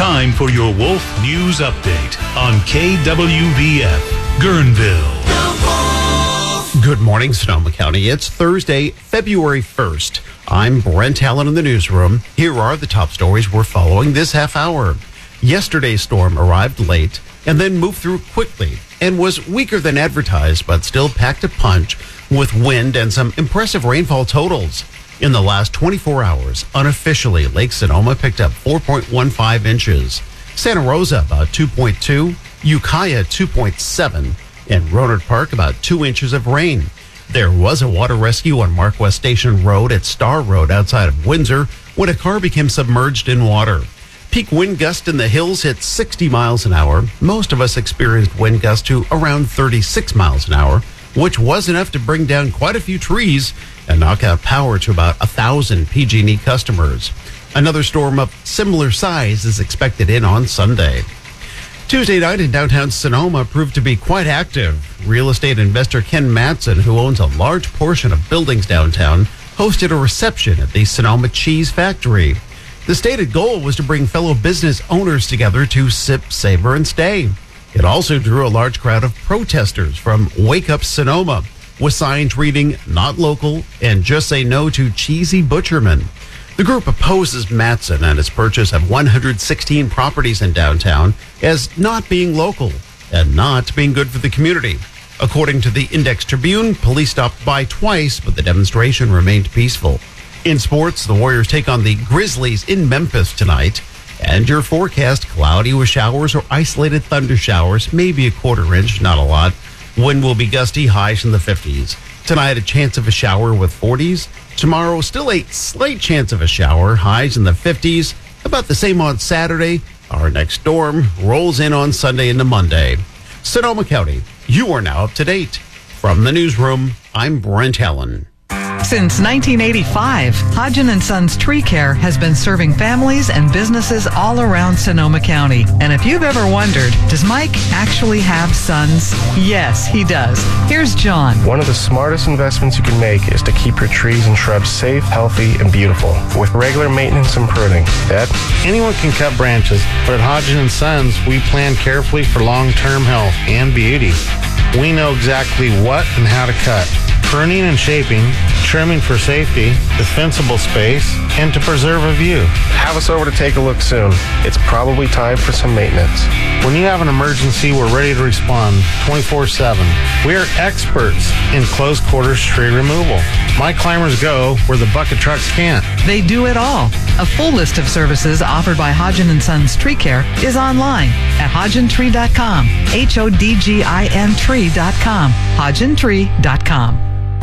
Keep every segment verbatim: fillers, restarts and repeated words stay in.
time for your Wolf News Update on K W V F, Guerneville. Good morning, Sonoma County. It's Thursday, February first. I'm Brent Allen in the newsroom. Here are the top stories we're following this half hour. Yesterday's storm arrived late and then moved through quickly and was weaker than advertised, but still packed a punch with wind and some impressive rainfall totals. In the last twenty-four hours, unofficially, Lake Sonoma picked up four point one five inches. Santa Rosa, about two point two. Ukiah, two point seven. And Rohnert Park, about two inches of rain. There was a water rescue on Mark West Station Road at Star Road outside of Windsor when a car became submerged in water. Peak wind gust in the hills hit sixty miles an hour. Most of us experienced wind gusts to around thirty-six miles an hour, which was enough to bring down quite a few trees and knock out power to about one thousand P G and E customers. Another storm of similar size is expected in on Sunday. Tuesday night in downtown Sonoma proved to be quite active. Real estate investor Ken Matson, who owns a large portion of buildings downtown, hosted a reception at the Sonoma Cheese Factory. The stated goal was to bring fellow business owners together to sip, savor, and stay. It also drew a large crowd of protesters from Wake Up Sonoma, with signs reading, "Not local," and "Just say no to cheesy butchermen." The group opposes Matson and his purchase of one hundred sixteen properties in downtown as not being local and not being good for the community. According to the Index Tribune, police stopped by twice, but the demonstration remained peaceful. In sports, the Warriors take on the Grizzlies in Memphis tonight. And your forecast, cloudy with showers or isolated thunder showers, maybe a quarter inch, not a lot. Wind will be gusty, highs in the fifties. Tonight, a chance of a shower with forties. Tomorrow, still a slight chance of a shower, highs in the fifties. About the same on Saturday. Our next storm rolls in on Sunday into Monday. Sonoma County, you are now up to date. From the newsroom, I'm Brent Allen. Since nineteen eighty-five, Hodgen and Sons Tree Care has been serving families and businesses all around Sonoma County. And if you've ever wondered, does Mike actually have sons? Yes, he does. Here's John. One of the smartest investments you can make is to keep your trees and shrubs safe, healthy, and beautiful with regular maintenance and pruning. Dad? Anyone can cut branches, but at Hodgen and Sons, we plan carefully for long-term health and beauty. We know exactly what and how to cut. Pruning and shaping, trimming for safety, defensible space, and to preserve a view. Have us over to take a look soon. It's probably time for some maintenance. When you have an emergency, we're ready to respond twenty-four seven. We are experts in close quarters tree removal. My climbers go where the bucket trucks can't. They do it all. A full list of services offered by Hodgen and Sons Tree Care is online at hodgen tree dot com. H O D G I N tree dot com. hodgen tree dot com.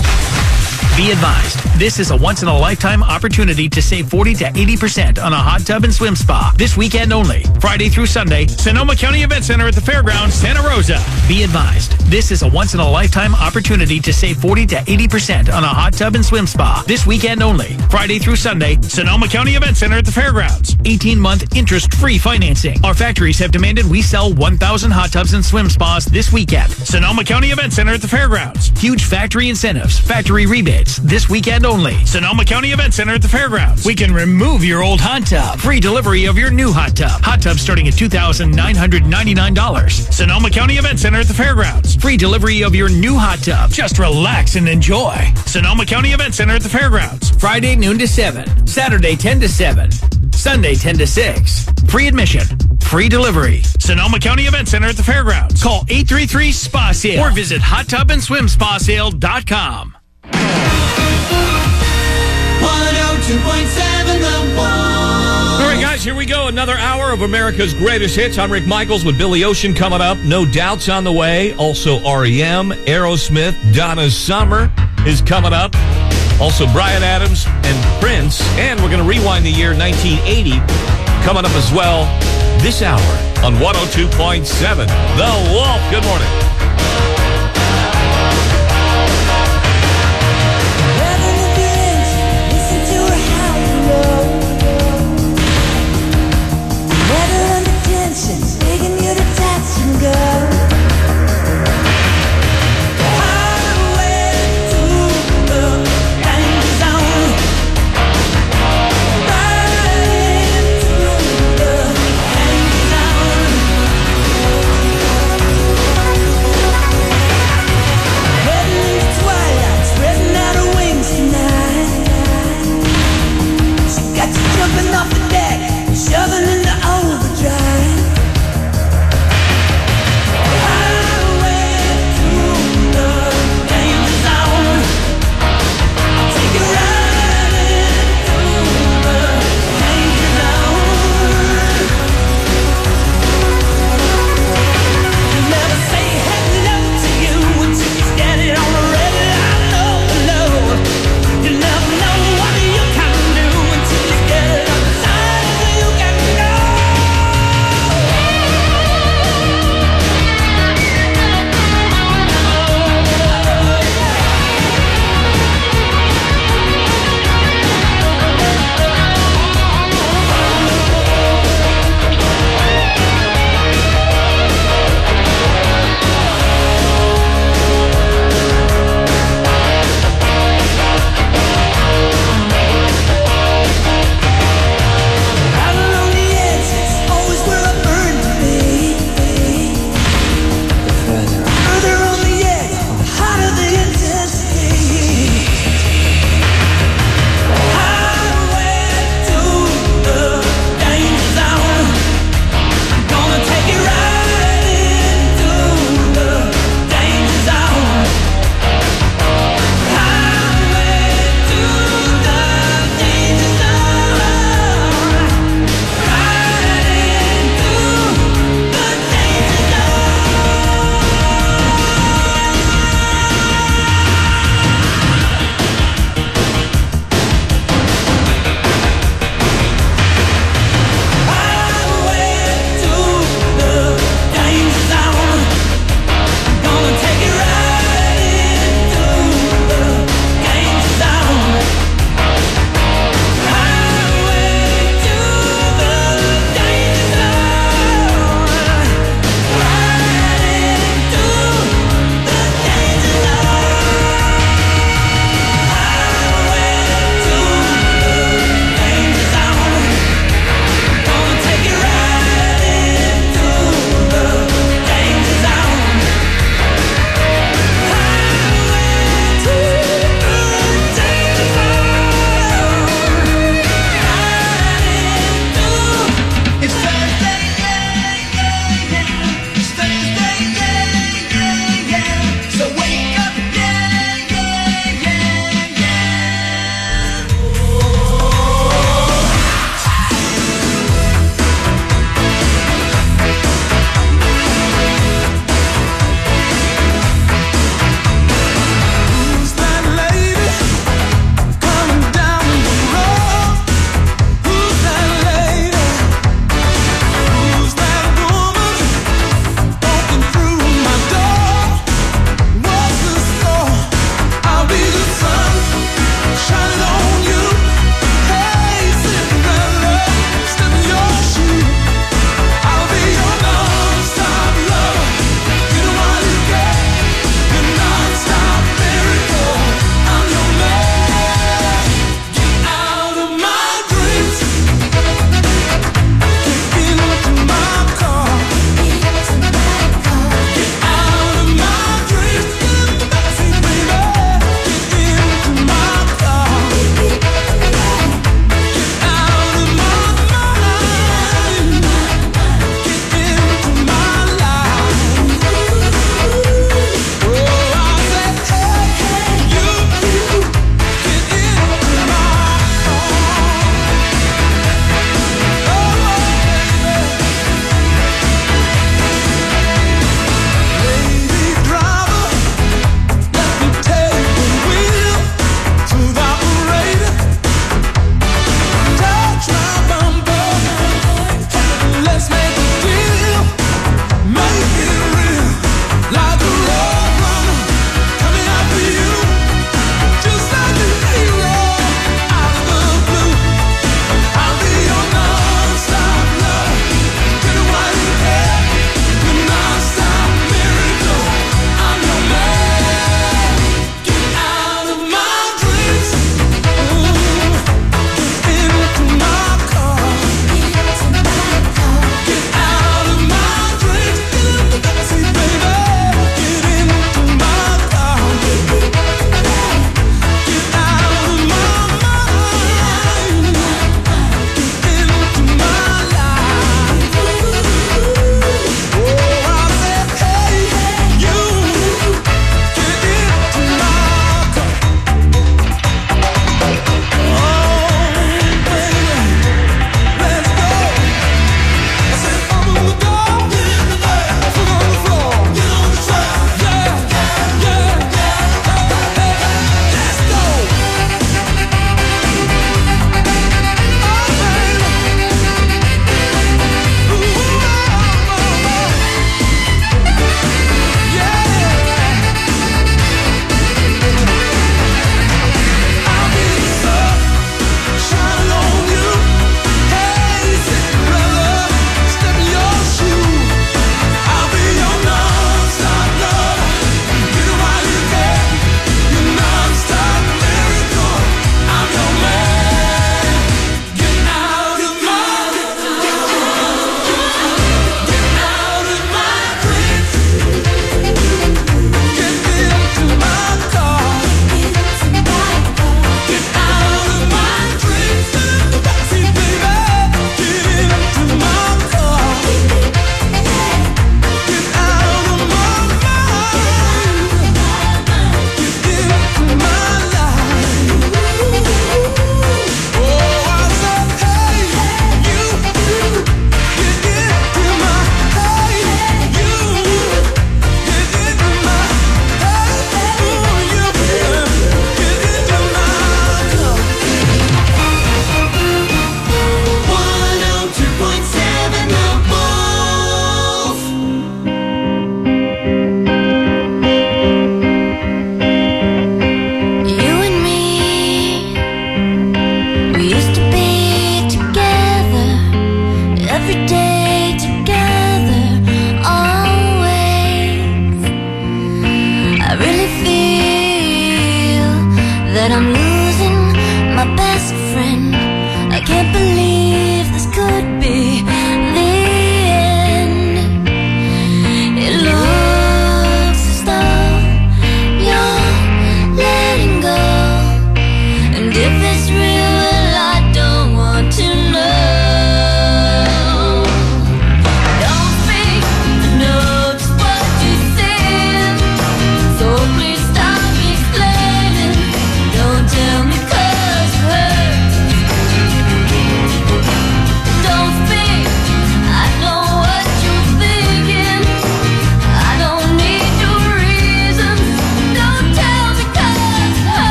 Be advised, this is a once-in-a-lifetime opportunity to save forty to eighty percent on a hot tub and swim spa this weekend only. Friday through Sunday, Sonoma County Event Center at the Fairgrounds, Santa Rosa. Be advised, this is a once-in-a-lifetime opportunity to save forty to eighty percent on a hot tub and swim spa this weekend only. Friday through Sunday, Sonoma County Event Center at the Fairgrounds. eighteen-month interest-free financing. Our factories have demanded we sell one thousand hot tubs and swim spas this weekend. Sonoma County Event Center at the Fairgrounds. Huge factory incentives, factory rebates. This weekend only. Sonoma County Event Center at the Fairgrounds. We can remove your old hot tub. Free delivery of your new hot tub. Hot tub starting at two thousand nine hundred ninety-nine dollars. Sonoma County Event Center at the Fairgrounds. Free delivery of your new hot tub. Just relax and enjoy. Sonoma County Event Center at the Fairgrounds. Friday noon to seven. Saturday ten to seven. Sunday ten to six. Free admission. Free delivery. Sonoma County Event Center at the Fairgrounds. Call eight three three S P A sale or visit hot tub and swim spa sale dot com. one oh two point seven The Wolf. All right, guys, here we go. Another hour of America's Greatest Hits. I'm Rick Michaels with Billy Ocean coming up. No Doubts on the way. Also R E M, Aerosmith, Donna Summer is coming up. Also Bryan Adams and Prince. And we're going to rewind the year nineteen eighty coming up as well this hour on one oh two point seven The Wolf. Good morning. Highway to the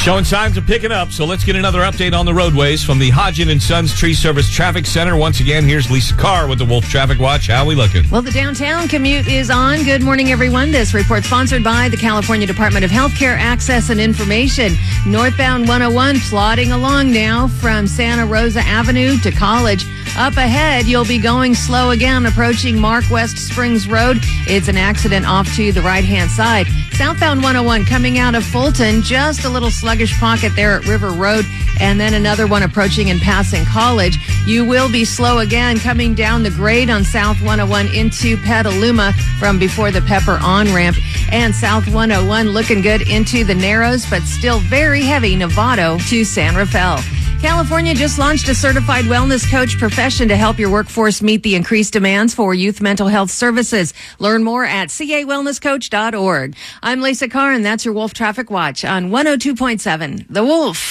Showing signs of picking up, so let's get another update on the roadways from the Hodgin and Sons Tree Service Traffic Center. Once again, here's Lisa Carr with the Wolf Traffic Watch. How we looking? Well, the downtown commute is on. Good morning, everyone. This report sponsored by the California Department of Healthcare Access and Information. Northbound one oh one plodding along now from Santa Rosa Avenue to College. Up ahead, you'll be going slow again, approaching Mark West Springs Road. It's an accident off to the right-hand side. Southbound one oh one coming out of Fulton, just a little sluggish pocket there at River Road, and then another one approaching and passing College. You will be slow again coming down the grade on South one oh one into Petaluma from before the Pepper on-ramp, and South one oh one looking good into the Narrows, but still very heavy Novato to San Rafael. California just launched a certified wellness coach profession to help your workforce meet the increased demands for youth mental health services. Learn more at c a wellness coach dot org. I'm Lisa Carr, and that's your Wolf Traffic Watch on one oh two point seven The Wolf.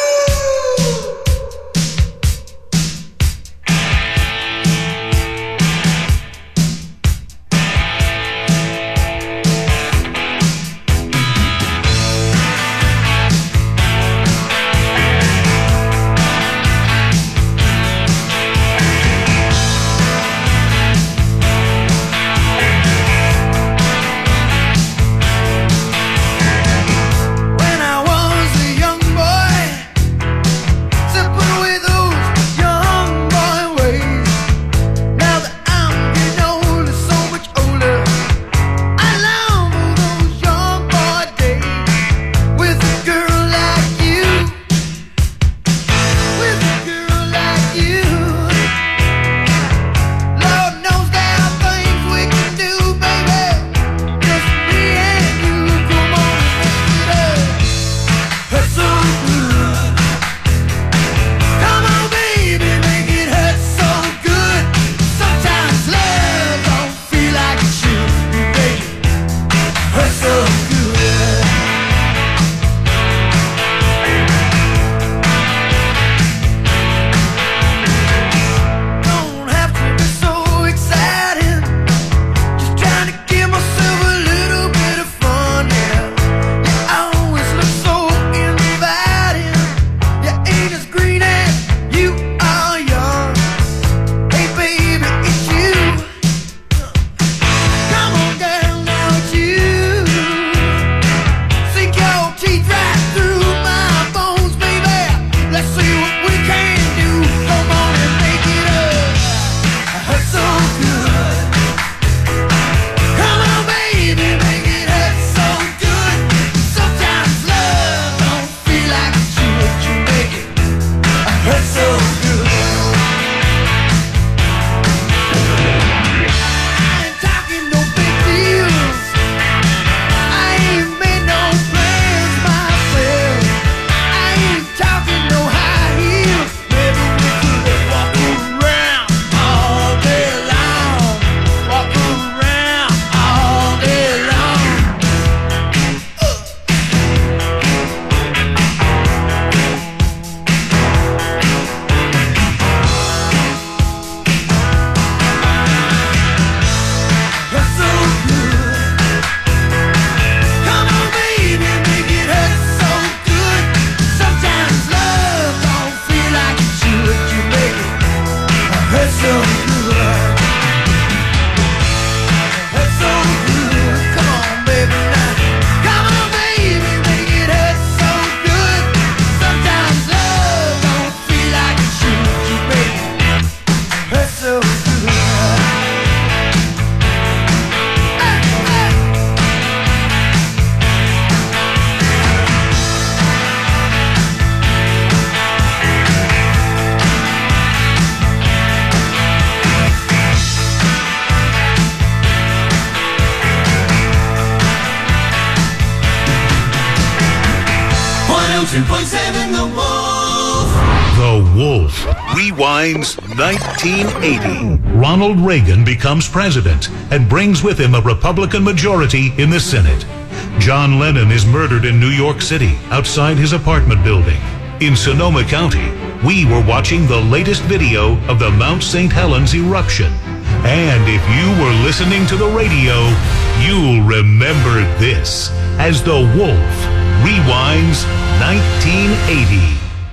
one oh two point seven The Wolf. The Wolf rewinds nineteen eighty. Ronald Reagan becomes president and brings with him a Republican majority in the Senate. John Lennon is murdered in New York City outside his apartment building. In Sonoma County, we were watching the latest video of the Mount Saint Helens eruption. And if you were listening to the radio, you'll remember this as the Wolf rewinds nineteen eighty.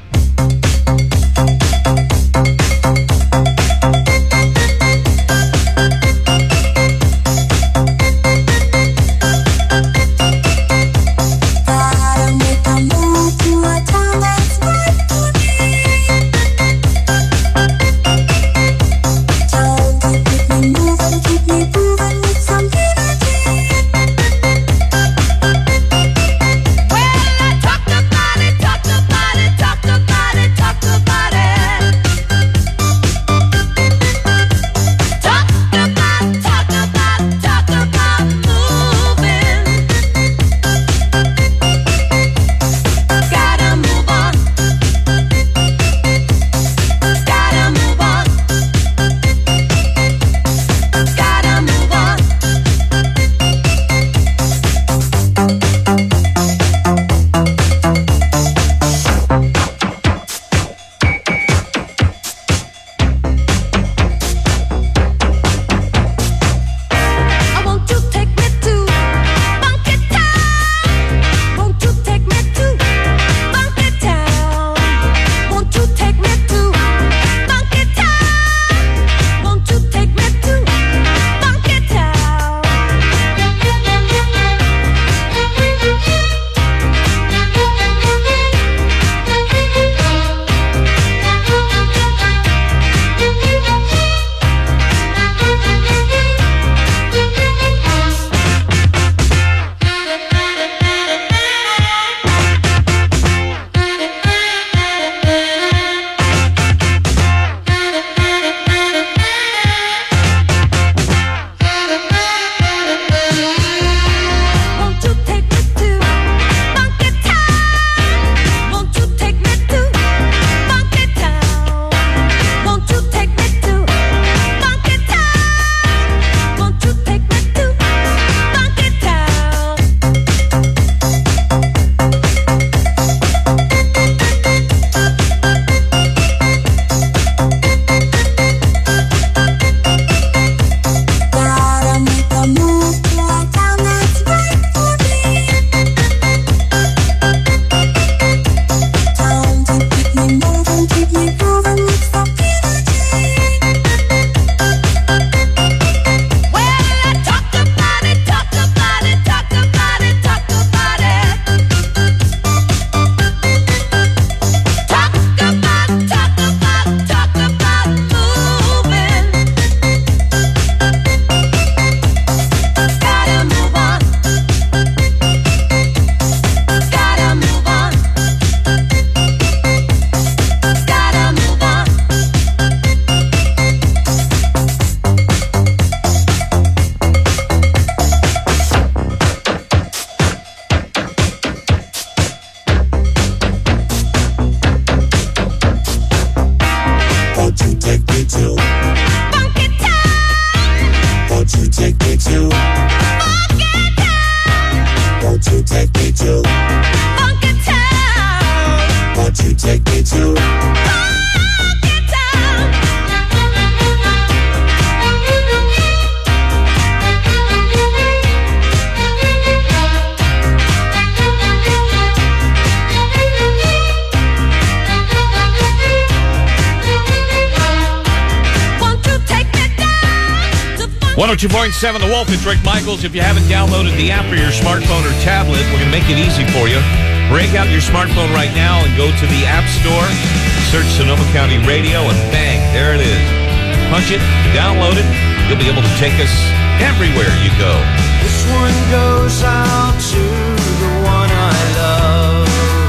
one oh two point seven The Wolf. It's Rick Michaels. If you haven't downloaded the app for your smartphone or tablet, we're going to make it easy for you. Break out your smartphone right now and go to the App Store. Search Sonoma County Radio, and bang, there it is. Punch it, download it. You'll be able to take us everywhere you go. This one goes out to the one I love.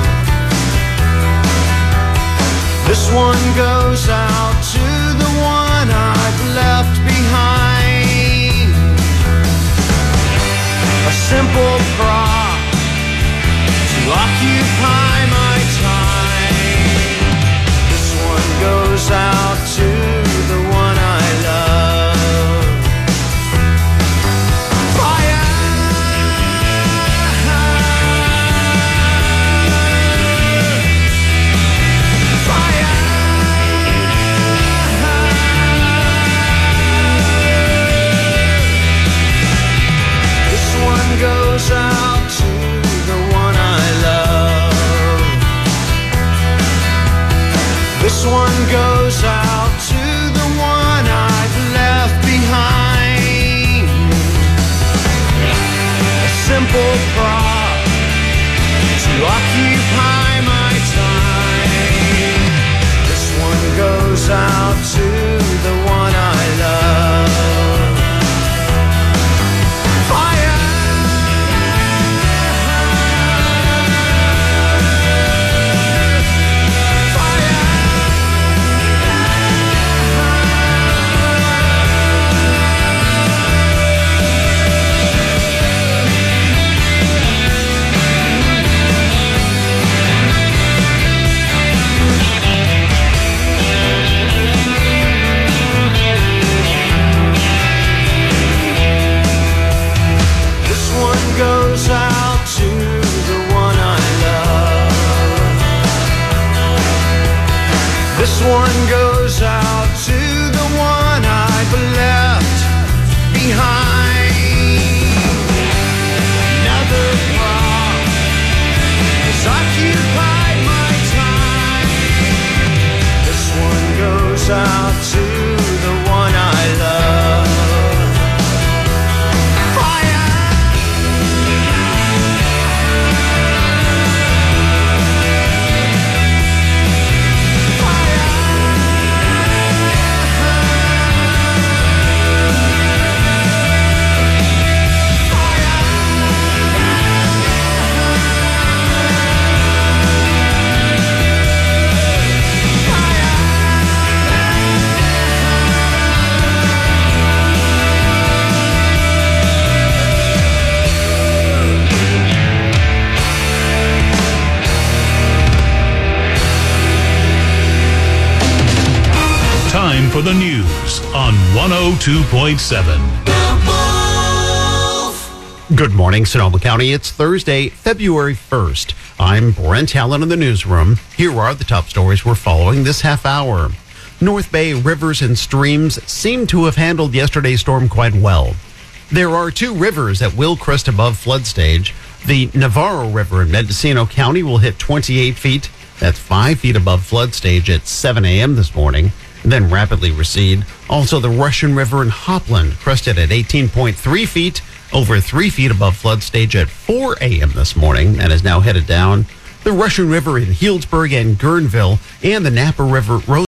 This one goes out to the one I've left behind. A simple prop to occupy my time. This one goes out to the one I love. Fire! Fire! This one goes out to the one I love. one goes out to the one I've left behind. A simple prop to occupy my time. This one goes out to the one I love. Fire! Goes out to the one I love. This one goes out to the one I've left behind. Another prop has occupied my time. This one goes out to the one I love. Time for the news on one oh two point seven. Good morning, Sonoma County. It's Thursday, February first. I'm Brent Allen in the newsroom. Here are the top stories we're following this half hour. North Bay rivers and streams seem to have handled yesterday's storm quite well. There are two rivers that will crest above flood stage. The Navarro River in Mendocino County will hit twenty-eight feet. That's five feet above flood stage at seven a.m. this morning, and then rapidly recede. Also, the Russian River in Hopland crested at eighteen point three feet, over three feet above flood stage at four a.m. this morning, and is now headed down. The Russian River in Healdsburg and Guerneville, and the Napa River rose